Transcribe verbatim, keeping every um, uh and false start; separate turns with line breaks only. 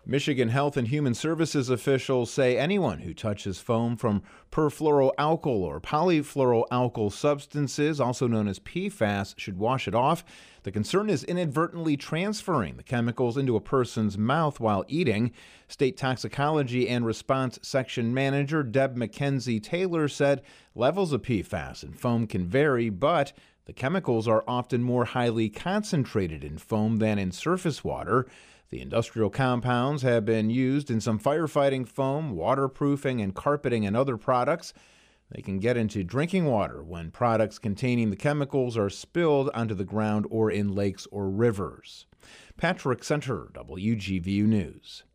Michigan Health and Human Services officials say anyone who touches foam from perfluoroalkyl or polyfluoroalkyl substances, also known as P FAS, should wash it off. The concern is inadvertently transferring the chemicals into a person's mouth while eating. State Toxicology and Response Section Manager Deb McKenzie Taylor said levels of P FAS in foam can vary, but the chemicals are often more highly concentrated in foam than in surface water. The industrial compounds have been used in some firefighting foam, waterproofing, and carpeting and other products. They can get into drinking water when products containing the chemicals are spilled onto the ground or in lakes or rivers. Patrick Center, W G V U News.